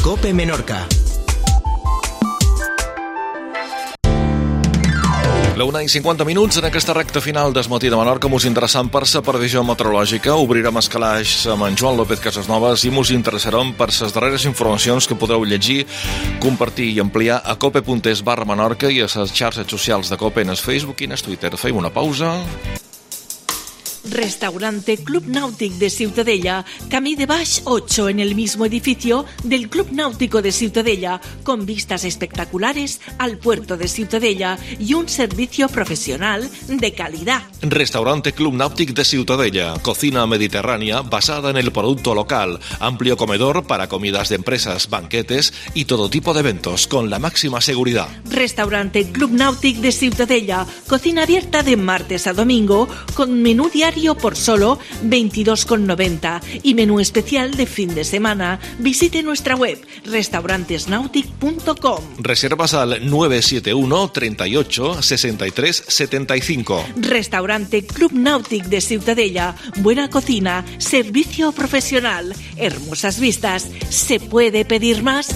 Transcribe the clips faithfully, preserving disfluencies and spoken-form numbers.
COPE Menorca. La una i cinquanta minuts en aquesta recta final d'Es Matí de Menorca. Mos interessant per sa previsió meteorològica. Obrirem el calaix amb en Joan López Casasnovas i mos interessarem per ses darreres informacions que podeu llegir, compartir i ampliar a cope.es barra Menorca i a les xarxes socials de COPE en el Facebook i en el Twitter. Fem una pausa. Restaurante Club Náutico de Ciutadella, Camí de Baix ocho, en el mismo edificio del Club Náutico de Ciutadella, con vistas espectaculares al puerto de Ciutadella y un servicio profesional de calidad. Restaurante Club Náutico de Ciutadella, cocina mediterránea basada en el producto local, amplio comedor para comidas de empresas, banquetes y todo tipo de eventos, con la máxima seguridad. Restaurante Club Náutico de Ciutadella, cocina abierta de martes a domingo, con menú diario por solo veintidós con noventa y menú especial de fin de semana. Visite nuestra web restaurantesnautic punto com. Reservas al nueve siete uno, treinta y ocho, sesenta y tres, setenta y cinco. Restaurante Club Náutico de Ciutadella, buena cocina, servicio profesional, hermosas vistas. ¿Se puede pedir más?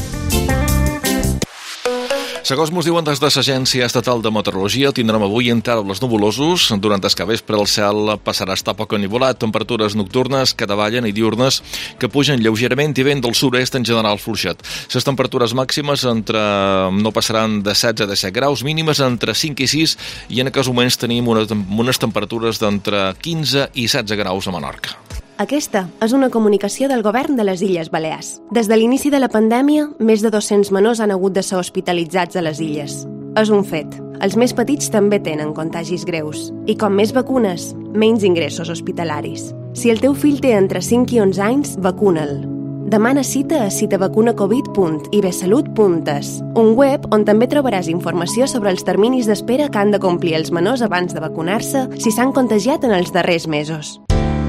Segons mos diuen des de l'Agència Estatal de Meteorologia, tindrem avui intervals nuvolosos. Durant el capvespre el cel passarà a estar poc enivolat, temperatures nocturnes que davallen i diurnes que pugen lleugerament i vent del sud-est en general fluixet. Les temperatures màximes entre no passaran de setze a disset graus, mínimes entre cinc i sis, i en aquests moments tenim una, unes temperatures d'entre quinze i setze graus a Menorca. Aquesta és una comunicació del Govern de les Illes Balears. Des de l'inici de la pandèmia, més de dos-cents menors han hagut de ser hospitalitzats a les illes. És un fet. Els més petits també tenen contagis greus. I com més vacunes, menys ingressos hospitalaris. Si el teu fill té entre cinc i onze anys, vacuna'l. Demana cita a citavacunacovid punt i be salut punt es, un web on també trobaràs informació sobre els terminis d'espera que han de complir els menors abans de vacunar-se si s'han contagiat en els darrers mesos.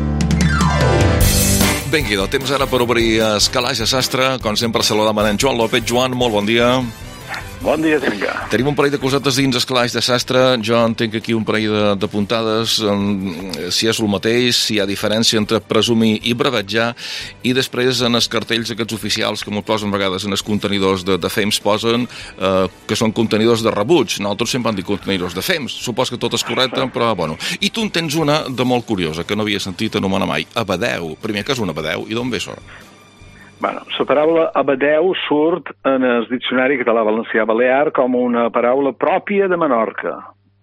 Vinga, del temps ara per obrir el calaix a sastre. Com sempre, saludem en Joan López. Joan, molt bon dia. Bon dia, Tinga. Tenim un parell de cosetes dins el calaix de sastre. Jo entenc aquí un parell de, de puntades, um, si és el mateix, si hi ha diferència entre presumir i brevetjar, i després en els cartells aquests oficials que m'ho posen a vegades en els contenidors de, de fems posen uh, que són contenidors de rebuig. Nosaltres sempre han dit contenidors de fems. Supos que tot és correcte, però bueno. I tu en tens una de molt curiosa, que no havia sentit anomenar mai. Abadeu. Primer, què és un abadeu i d'on ve això? Bueno, la paraula abadeu surt en el diccionari català-valencià balear com una paraula pròpia de Menorca.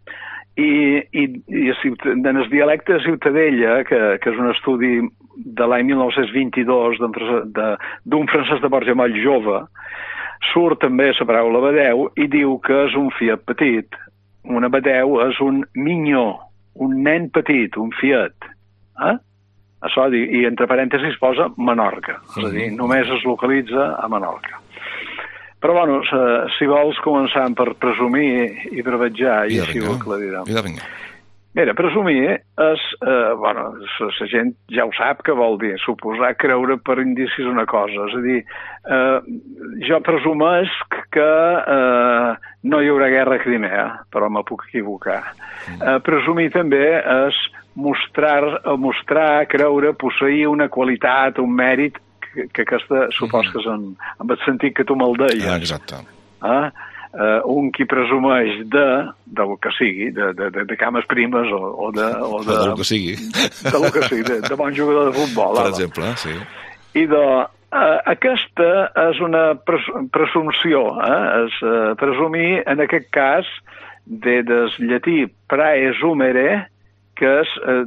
I, i, i en el dialecte de Ciutadella, que, que és un estudi de l'any mil nou-cents vint-i-dos d'un francès de Borja Moll jove, surt també la paraula abadeu i diu que és un fiat petit. Un abadeu és un minyó, un nen petit, un fiat. Eh? Això, i entre parèntesis posa Menorca, és a dir, només es localitza a Menorca. Però, bueno, si vols començar per presumir i brevetjar, i així ho aclarirem. Mira, presumir és, eh, bueno, la gent ja ho sap que vol dir, suposar, creure per indicis una cosa. És a dir, eh, jo presumesc que eh, no hi haurà guerra a Crimea, però me puc equivocar. Eh, presumir també és mostrar, mostrar, creure, posseir una qualitat, un mèrit, que, que aquesta supos que és en, en el sentit que tu me'l deies. Ah, exacte. Ah? Uh, un qui presumeix de, del que sigui, de, de, de, de cames primes o, o de... O de, del que sigui. Del que sigui, de, de bon jugador de futbol. Per ara. exemple, sí. I de... Uh, aquesta és una pres presumpció, eh? És uh, presumir, en aquest cas, de des llatí praesumere, que és, eh,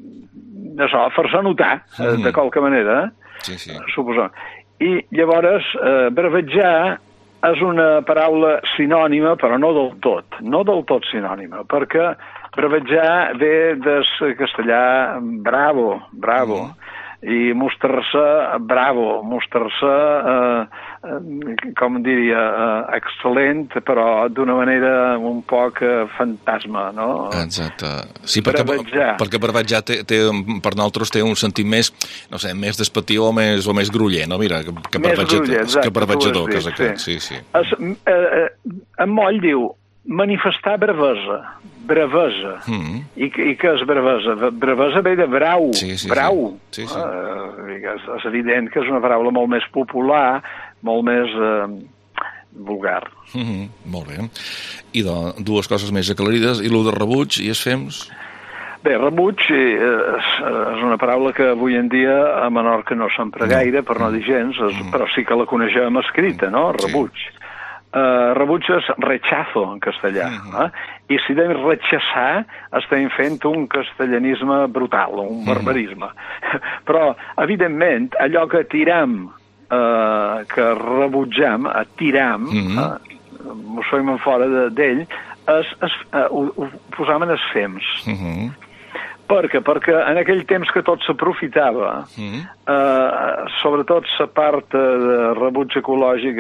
això, fer-se notar, eh, de qualque manera, sí, sí. Suposant. I llavors, eh, brevetjar és una paraula sinònima, però no del tot, no del tot sinònima, perquè brevetjar ve del castellà bravo, bravo, mm. i mostrar-se bravo, mostrar-se, eh, eh, com diria, eh, excel·lent, però d'una manera un poc eh, fantasma, no? Exacte. Sí, perquè brevetjar, perquè brevetjar té, té, per nosaltres té un sentit més, no sé, més despectiu o més, o més gruller, no? Mira, que, que brevetjador, que és aquest, sí, sí. Es, eh, eh, en Moll diu manifestar bravesa, bravesa. Mm. I, I què és bravesa? Bravesa ve de brau, sí, sí, brau. Sí. Sí, sí. Uh, és, és evident que és una paraula molt més popular, molt més eh, vulgar. Mm-hmm, molt bé. I de, dues coses més aclarides, i lo de rebuig i es fems? Bé, rebuig eh, és una paraula que avui en dia a Menorca no s'empra gaire, per no dir gens, és, però sí que la coneixem escrita, no? Rebuig. Sí. Uh, rebuig és rechazo en castellà. Uh-huh. eh? I si dèiem rechazar, estem fent un castellanisme brutal, un barbarisme. Uh-huh. Però, evidentment, allò que tiram, uh, que rebutjam, a tiram, uh-huh. uh, mos fem fora d'ell, es, es, uh, ho, ho posam en els fems. Uh-huh. Per què? Perquè en aquell temps que tot s'aprofitava, mm. eh, sobretot la part de rebuig ecològic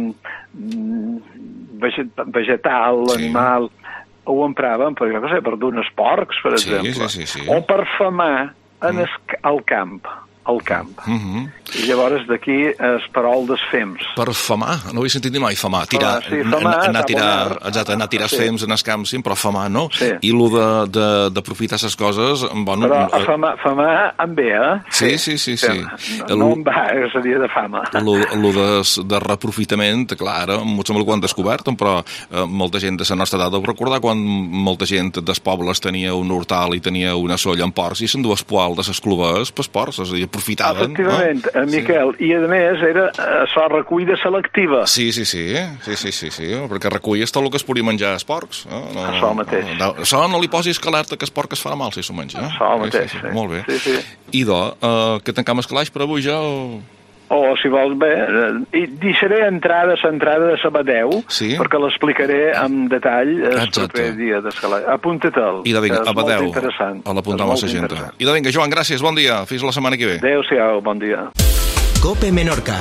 vegetal, sí. animal, ho empraven per, jo què sé, per donar porcs, per sí, exemple, sí, sí, sí. o per famar en mm. es, al camp. al camp. Mm-hmm. I llavors d'aquí es parol dels fems. Per famar? No ho he sentit ni mai, famar. Tirar, sí, famar, anar a tirar, exacte, anar a tirar sí. fems en els camps, sí, però famar no. Sí. I el d'aprofitar les coses... Bueno, però a famar, famar amb bé, eh? Sí, sí, sí. sí. No, no amb va, seria de fama. El de, de reprofitament, clar, ara, em sembla que ho han descobert, però eh, molta gent de la nostra edat deu recordar quan molta gent dels pobles tenia un hortal i tenia una solla amb porcs i s'endú es poal de les clubes pels porcs, és a dir, aprofitaven. Efectivament, no? Miquel, sí. I a més era això, recuida selectiva. Sí, sí, sí, sí, sí, sí, sí, perquè reculles tot el que es podria menjar als porcs. No? No, això mateix. No, no, això no li posis alerta que el porc es farà mal si s'ho menja. Eh? Això mateix, sí, sí, sí. sí. Molt bé. Sí, sí. Idò, uh, que tancam el calaix per avui ja o... O, si vols, bé, i deixaré entrada l'entrada de Sabadell, sí? Perquè l'explicaré amb detall el proper dia d'escalada. Apunta-te'l. I de vinga, a Badeu, a l'apuntam a la gent. I de vinga, Joan, gràcies, bon dia. Fins la setmana que ve. Adéu-siau, bon dia. Cope Menorca.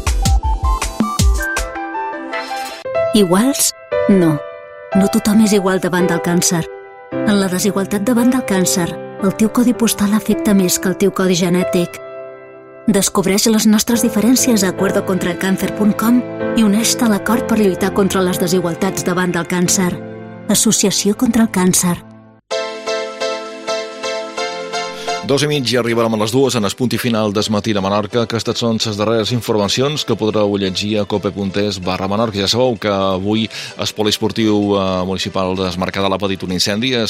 Iguals? No. No tothom és igual davant del càncer. En la desigualtat davant del càncer, el teu codi postal afecta més que el teu codi genètic. Descobreix les nostres diferències a acuerdo contra el cáncer punt com i uneix-te a l'acord per lluitar contra les desigualtats davant del càncer. Associació contra el càncer. Dos i mig i arribarem a les dues en el punt i final del matí de Menorca. Aquestes són les darreres informacions que podreu llegir a cope.es barra Menorca. Ja sabeu que avui el poliesportiu municipal d'Esmarcadal ha patit un incendi a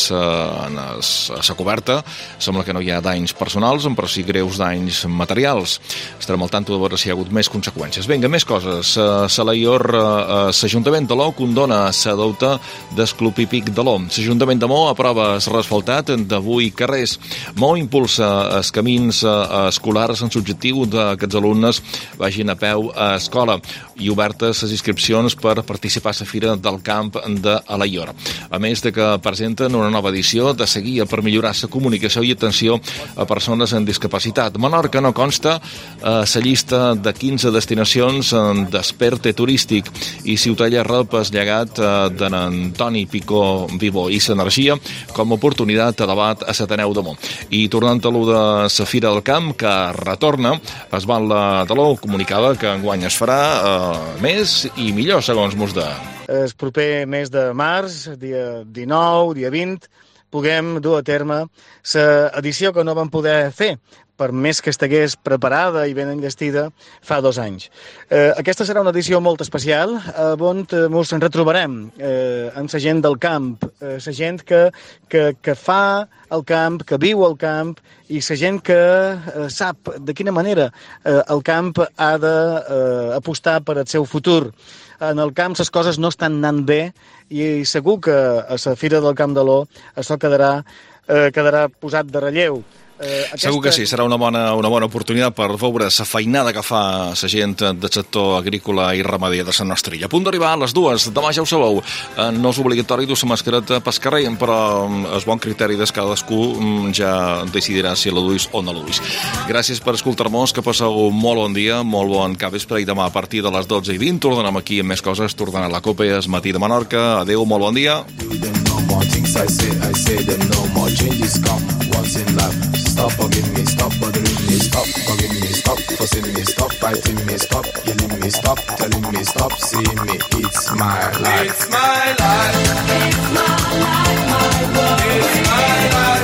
la coberta. Sembla que no hi ha danys personals, però sí greus danys materials. Estarem al tanto de veure si hi ha hagut més conseqüències. Vinga, més coses. Salaior, l'Ajuntament de L'O condona la deuta del Club Hípic de L'O. L'Ajuntament de Mo aprova el reasfaltat de vuit carrers. Mo impulsa els camins escolars en l'objectiu que els alumnes vagin a peu a escola i obertes les inscripcions per participar a la Fira del Camp d'Alaior. A més de que presenten una nova edició de seguia per millorar la comunicació i atenció a persones amb discapacitat. Menorca no consta a la llista de quinze destinacions d'esperte turístic i Ciutella rep el llegat d'en Antoni Picó Vivó i l'energia com a oportunitat de debat a l'Ateneu de Mo. I tornant a lo de la Fira del Camp, que retorna, es va la de l'O comunicava que enguany es farà eh, més i millor, segons mos de... El proper mes de març, dia dinou, dia vint, puguem dur a terme l'edició que no vam poder fer, per més que estigués preparada i ben enllestida fa dos anys. Eh, aquesta serà una edició molt especial, eh, on ens retrobarem eh, amb la gent del camp, eh, la gent que, que, que fa el camp, que viu al camp, i la gent que eh, sap de quina manera eh, el camp ha d'apostar eh, per al seu futur. En el camp les coses no estan anant bé i segur que a la Fira del Camp de l'O això quedarà, eh, quedarà posat de relleu. Eh, aquesta... Segur que sí, serà una bona, una bona oportunitat per veure la feinada que fa la gent del sector agrícola i ramader de la nostra illa. A punt d'arribar a les dues, demà ja ho sabeu, eh, no és obligatori dur la mascareta pel carrer, però el bon criteri de cadascú ja decidirà si la duis o no la duis. Gràcies per escoltar-nos, que passeu molt bon dia, molt bon capvespre, i demà a partir de les dotze i vint tornarem aquí amb més coses, tornant a la Copa el matí de Menorca. Adéu, molt bon dia. Stop bugging me, stop bothering me, stop bugging me, stop fussing me, stop fighting me, stop yelling me, stop telling me, stop seeing me. It's my life. It's my life. It's my life, my world. It's my life.